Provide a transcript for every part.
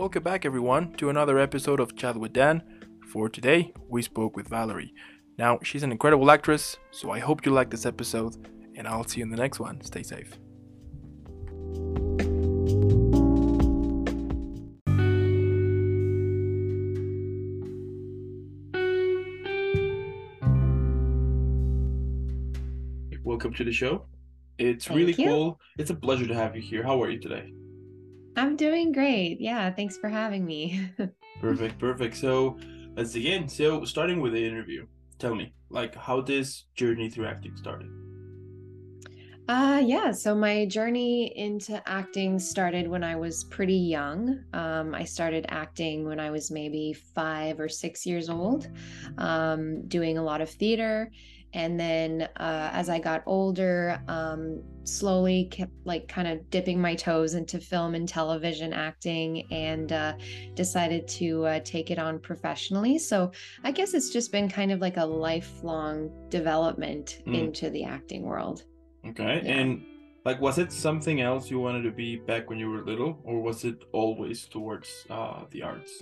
welcome back everyone to another episode of Chat with Dan. For today, we spoke with Valerie. Now, she's an incredible actress, so I hope you like this episode, and I'll see you in the next one. Stay safe. Welcome to the show. It's really Thank you. cool. It's a pleasure to have you here. How are you today? I'm doing great. Yeah, thanks for having me. Perfect. So let's begin. So starting with the interview, tell me, how this journey through acting started. Yeah, so my journey into acting started when I was pretty young. I started acting when I was maybe 5 or 6 years old, doing a lot of theater. And then as I got older, slowly kept like kind of dipping my toes into film and television acting and decided to take it on professionally. So I guess it's just been kind of like a lifelong development into the acting world. Okay. Yeah. And was it something else you wanted to be back when you were little, or was it always towards the arts?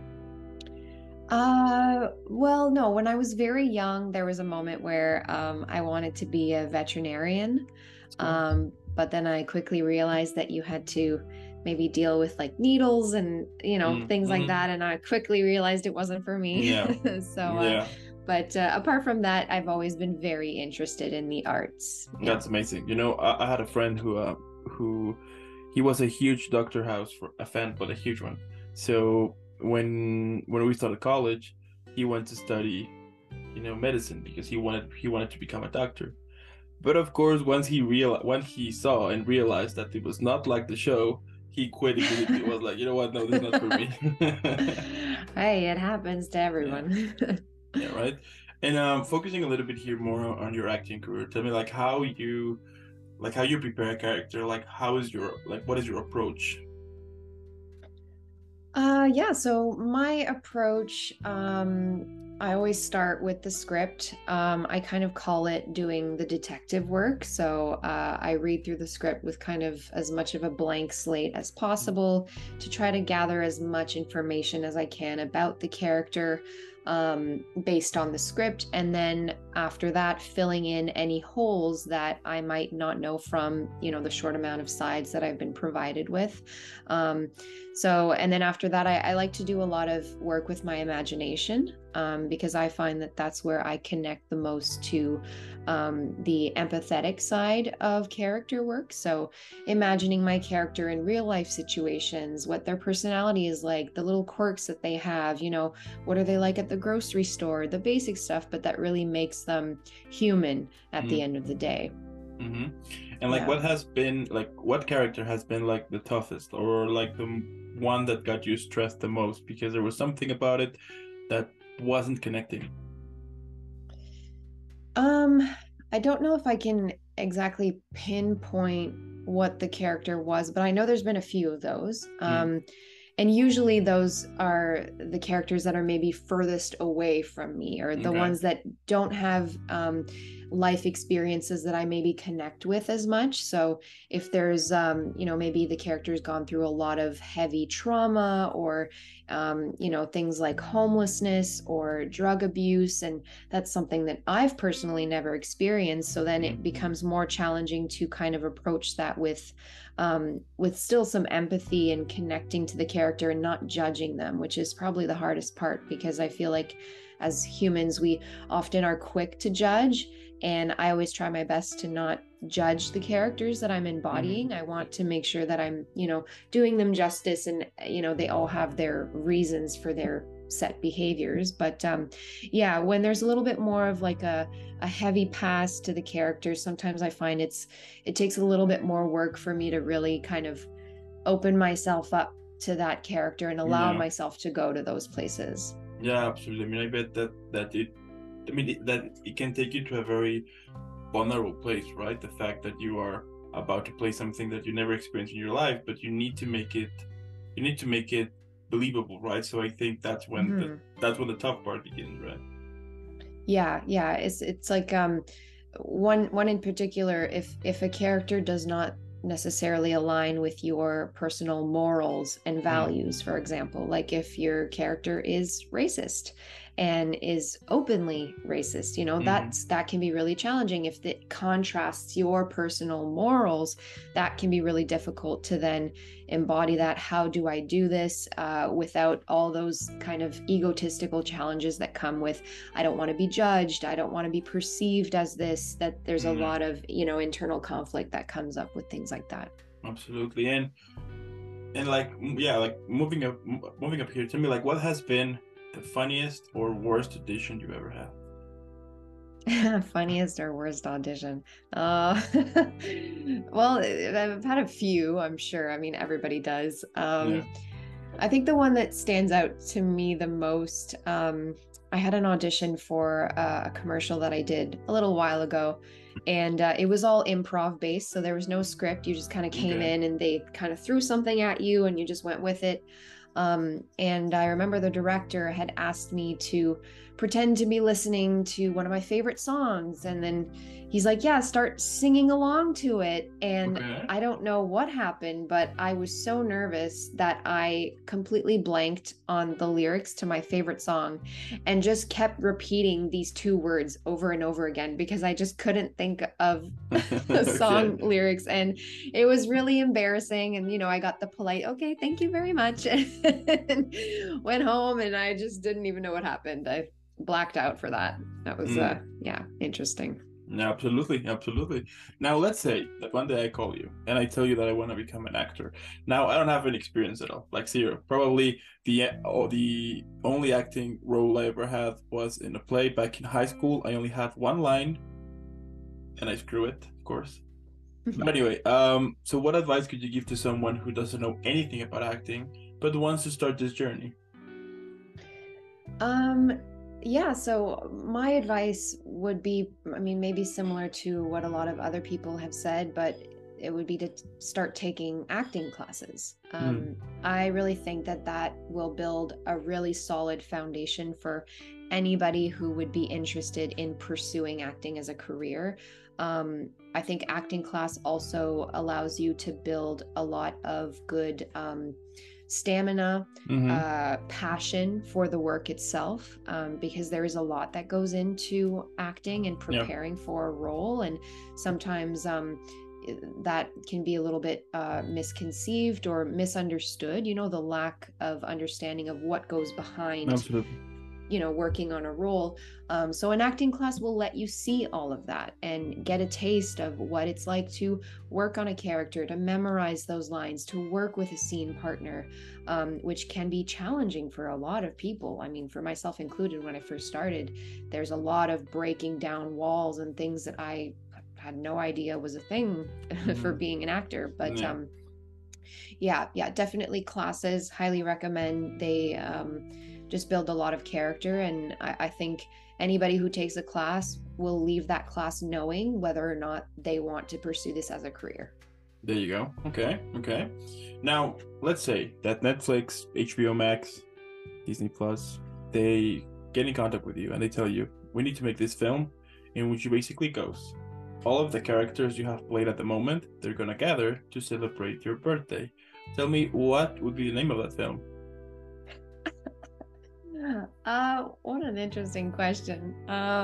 Well, no, when I was very young, there was a moment where I wanted to be a veterinarian. Cool. But then I quickly realized that you had to maybe deal with like needles and, things like that. And I quickly realized it wasn't for me. Yeah. So, Yeah. but apart from that, I've always been very interested in the arts. Yeah. That's amazing. I had a friend who he was a huge Doctor House fan, but a huge one. So when we started college, he went to study, medicine because he wanted to become a doctor. But of course, when he saw and realized that it was not like the show, he quit immediately. It was like, you know what? No, this is not for me. Hey, it happens to Yeah. everyone. Yeah, right. And focusing a little bit here more on your acting career. Tell me how you prepare a character. What is your approach? Yeah, so my approach, I always start with the script. I kind of call it doing the detective work. So I read through the script with kind of as much of a blank slate as possible to try to gather as much information as I can about the character based on the script. And then after that, filling in any holes that I might not know from, the short amount of sides that I've been provided with. And then after that, I like to do a lot of work with my imagination because I find that that's where I connect the most to the empathetic side of character work. So imagining my character in real life situations, what their personality is like, the little quirks that they have, what are they like at the grocery store, the basic stuff, but that really makes them human at the end of the day. Mm-hmm. And Yeah. what character has been like the toughest, or like the one that got you stressed the most because there was something about it that wasn't connecting? I don't know if I can exactly pinpoint what the character was, but I know there's been a few of those. And usually those are the characters that are maybe furthest away from me, or the Okay. ones that don't have life experiences that I maybe connect with as much. So if there's, maybe the character's gone through a lot of heavy trauma, or, things like homelessness or drug abuse, and that's something that I've personally never experienced. So then it becomes more challenging to kind of approach that with still some empathy and connecting to the character and not judging them, which is probably the hardest part, because I feel like as humans, we often are quick to judge. And I always try my best to not judge the characters that I'm embodying. I want to make sure that I'm, doing them justice, and, they all have their reasons for their set behaviors. But yeah, when there's a little bit more of like a heavy past to the characters, sometimes I find it takes a little bit more work for me to really kind of open myself up to that character and allow myself to go to those places. Yeah, absolutely. I mean, I bet that it can take you to a very vulnerable place, right? The fact that you are about to play something that you never experienced in your life, but you need to make it believable, right? So I think that's when the tough part begins, right? Yeah. It's like one in particular, if a character does not necessarily align with your personal morals and Mm, values. For example, like if your character is racist and is openly racist, mm-hmm. that can be really challenging. If it contrasts your personal morals, that can be really difficult to then embody that. How do I do this without all those kind of egotistical challenges that come with, I don't want to be judged, I don't want to be perceived as this, that there's a Yeah, lot of, internal conflict that comes up with things like that. absolutely. And like yeah, like moving up here, tell me like what has been the funniest or worst audition you've ever had? Funniest or worst audition? Well, I've had a few, I'm sure. I mean, everybody does. Yeah. I think the one that stands out to me the most, I had an audition for a commercial that I did a little while ago, and it was all improv based. So there was no script. You just kind of came Okay. in and they kind of threw something at you and you just went with it. And I remember the director had asked me to pretend to be listening to one of my favorite songs. And then he's like, yeah, start singing along to it. And Okay. I don't know what happened, but I was so nervous that I completely blanked on the lyrics to my favorite song and just kept repeating these two words over and over again because I just couldn't think of the Okay. song lyrics. And it was really embarrassing. And, I got the polite, okay, thank you very much. And went home and I just didn't even know what happened. I blacked out for that. That was, Mm. yeah, interesting. Yeah, absolutely, absolutely. Now, let's say that one day I call you and I tell you that I want to become an actor. Now, I don't have any experience at all, like zero. Probably the only acting role I ever had was in a play back in high school. I only had one line, and I screw it, of course. But anyway, so what advice could you give to someone who doesn't know anything about acting but wants to start this journey? Um, yeah, so my advice would be, I mean, maybe similar to what a lot of other people have said, but it would be to start taking acting classes. Mm, I really think that that will build a really solid foundation for anybody who would be interested in pursuing acting as a career. I think acting class also allows you to build a lot of good stamina, mm-hmm. passion for the work itself, because there is a lot that goes into acting and Yeah, preparing for a role. And sometimes that can be a little bit misconceived or misunderstood, the lack of understanding of what goes behind absolutely. working on a role. So an acting class will let you see all of that and get a taste of what it's like to work on a character, to memorize those lines, to work with a scene partner, which can be challenging for a lot of people. I mean, for myself included, when I first started, there's a lot of breaking down walls and things that I had no idea was a thing for Mm-hmm. being an actor. But Yeah. yeah, definitely classes, highly recommend. They just build a lot of character. And I think anybody who takes a class will leave that class knowing whether or not they want to pursue this as a career. There you go. Okay, okay. Now, let's say that Netflix, HBO Max, Disney Plus, they get in contact with you and they tell you, we need to make this film in which you basically ghost. All of the characters you have played at the moment, they're gonna gather to celebrate your birthday. Tell me what would be the name of that film? What an interesting question.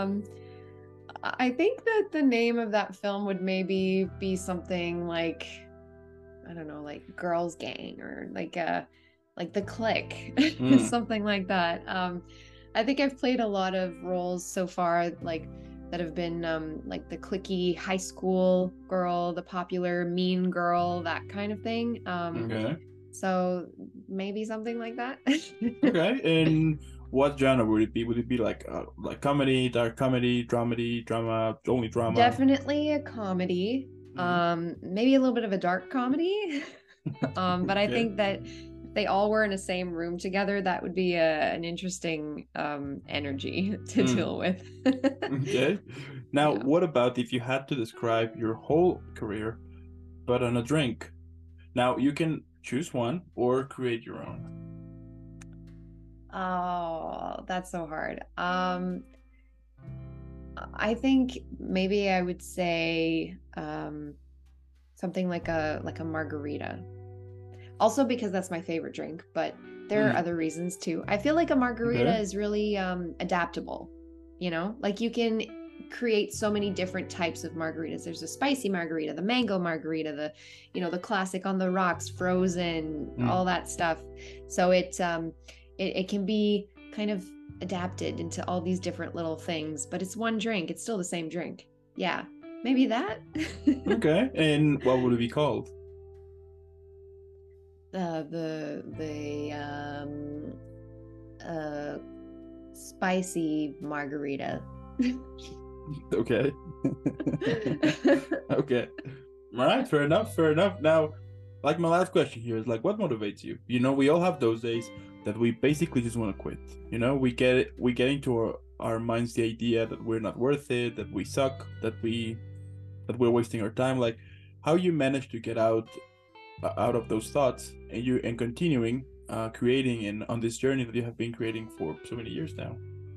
I think that the name of that film would maybe be something like, I don't know, like Girls Gang or like The Click, Mm, something like that. I think I've played a lot of roles so far, like that have been like the clicky high school girl, the popular mean girl, that kind of thing. okay. So maybe something like that. Okay. And what genre would it be? Would it be like comedy, dark comedy, dramedy, drama, only drama? Definitely a comedy. Mm. Maybe a little bit of a dark comedy. But I Okay. think that if they all were in a same room together, that would be an interesting energy to Mm. deal with. Okay. Now, Yeah. what about if you had to describe your whole career, but on a drink? Now, you can choose one or create your own. Oh, that's so hard. I think maybe I would say, something like a margarita. Also because that's my favorite drink, but there are other reasons too. I feel like a margarita Okay. is really adaptable, you know? Like you can create so many different types of margaritas. There's a spicy margarita, the mango margarita, the the classic on the rocks, frozen, all that stuff. So it can be kind of adapted into all these different little things, but it's one drink. It's still the same drink. Yeah. Maybe that. Okay. And what would it be called? The spicy margarita. Okay. Okay. All right, fair enough, fair enough. Now, like my last question here is like, what motivates you? You know, we all have those days that we basically just want to quit. You know, we get into our minds the idea that we're not worth it, that we suck, that we're wasting our time. Like, how you manage to get out of those thoughts and continuing creating and on this journey that you have been creating for so many years now.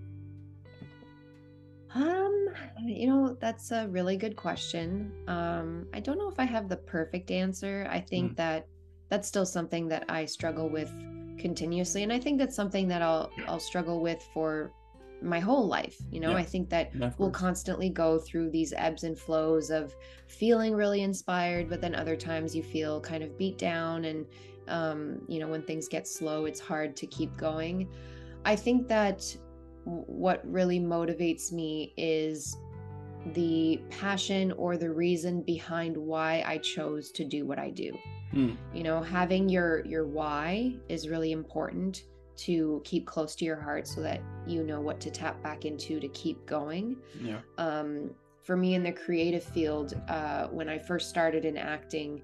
That's a really good question. I don't know if I have the perfect answer. I think that that's still something that I struggle with continuously, and I think that's something that I'll struggle with for my whole life. I think that we'll constantly go through these ebbs and flows of feeling really inspired, but then other times you feel kind of beat down, and when things get slow, it's hard to keep going. I think that what really motivates me is the passion or the reason behind why I chose to do what I do. Having your why is really important to keep close to your heart so that you know what to tap back into to keep going. For me in the creative field, when I first started in acting,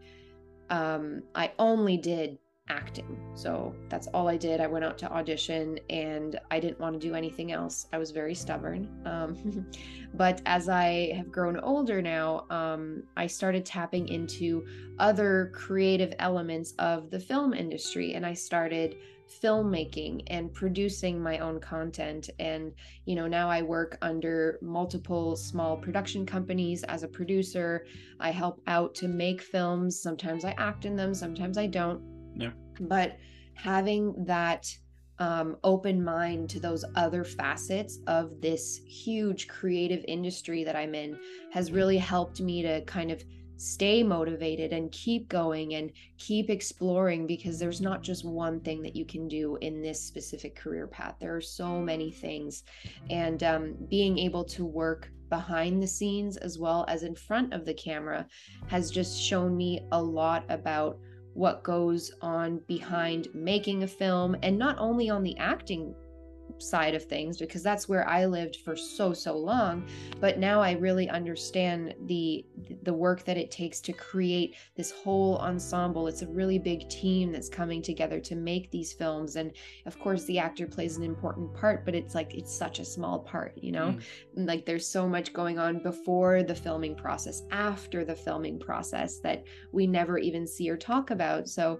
I only did acting. So that's all I did. I went out to audition and I didn't want to do anything else. I was very stubborn. But as I have grown older now, I started tapping into other creative elements of the film industry, and I started filmmaking and producing my own content. And now I work under multiple small production companies as a producer. I help out to make films. Sometimes I act in them, sometimes I don't. But having that open mind to those other facets of this huge creative industry that I'm in has really helped me to kind of stay motivated and keep going and keep exploring, because there's not just one thing that you can do in this specific career path. There are so many things, and being able to work behind the scenes as well as in front of the camera has just shown me a lot about what goes on behind making a film, and not only on the acting side of things, because that's where I lived for so long, but now I really understand the work that it takes to create this whole ensemble. It's a really big team that's coming together to make these films, and of course the actor plays an important part, but it's such a small part, like there's so much going on before the filming process, after the filming process, that we never even see or talk about. So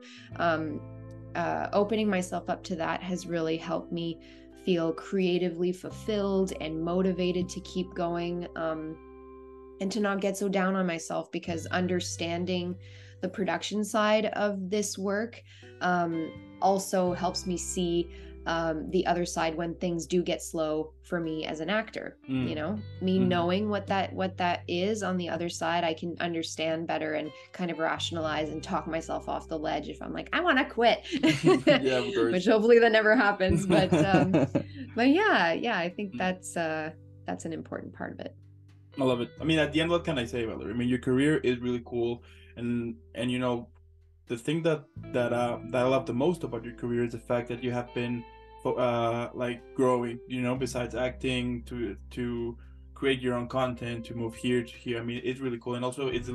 opening myself up to that has really helped me feel creatively fulfilled and motivated to keep going, and to not get so down on myself, because understanding the production side of this work also helps me see the other side when things do get slow for me as an actor. Knowing what that is on the other side, I can understand better and kind of rationalize and talk myself off the ledge if I'm like, I want to quit. Yeah, of course. Which hopefully that never happens, but yeah, I think that's an important part of it. I love it. I mean, at the end, what can I say, Valerie? I mean, your career is really cool, and the thing that I love the most about your career is the fact that you have been like growing, besides acting, to create your own content, to move here to here. I mean, it's really cool, and also it's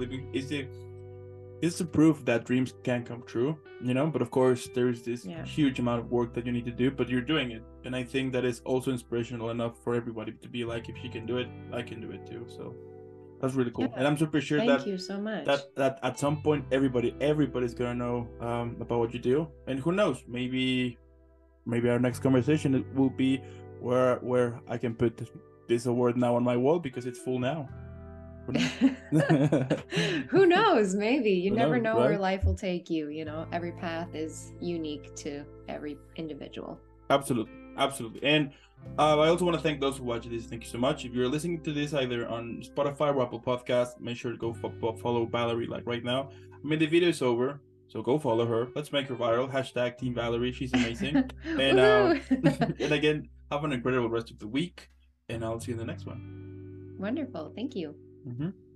the proof that dreams can come true, but of course there's this huge amount of work that you need to do, but you're doing it, and I think that is also inspirational enough for everybody to be like, if she can do it, I can do it too. So that's really cool. And I'm super sure Thank you so much. that at some point everybody's gonna know about what you do, and who knows, maybe our next conversation will be where I can put this award now on my wall, because it's full now. Who knows? Who knows? Maybe. You Who never knows, know where right? life will take you. You know, every path is unique to every individual. Absolutely, absolutely. And I also want to thank those who watch this. Thank you so much. If you're listening to this either on Spotify or Apple Podcast, make sure to go follow Valerie like right now. I mean, the video is over, so go follow her. Let's make her viral. Hashtag Team Valerie. She's amazing. And Woohoo! and again, have an incredible rest of the week. And I'll see you in the next one. Wonderful. Thank you. Mm-hmm.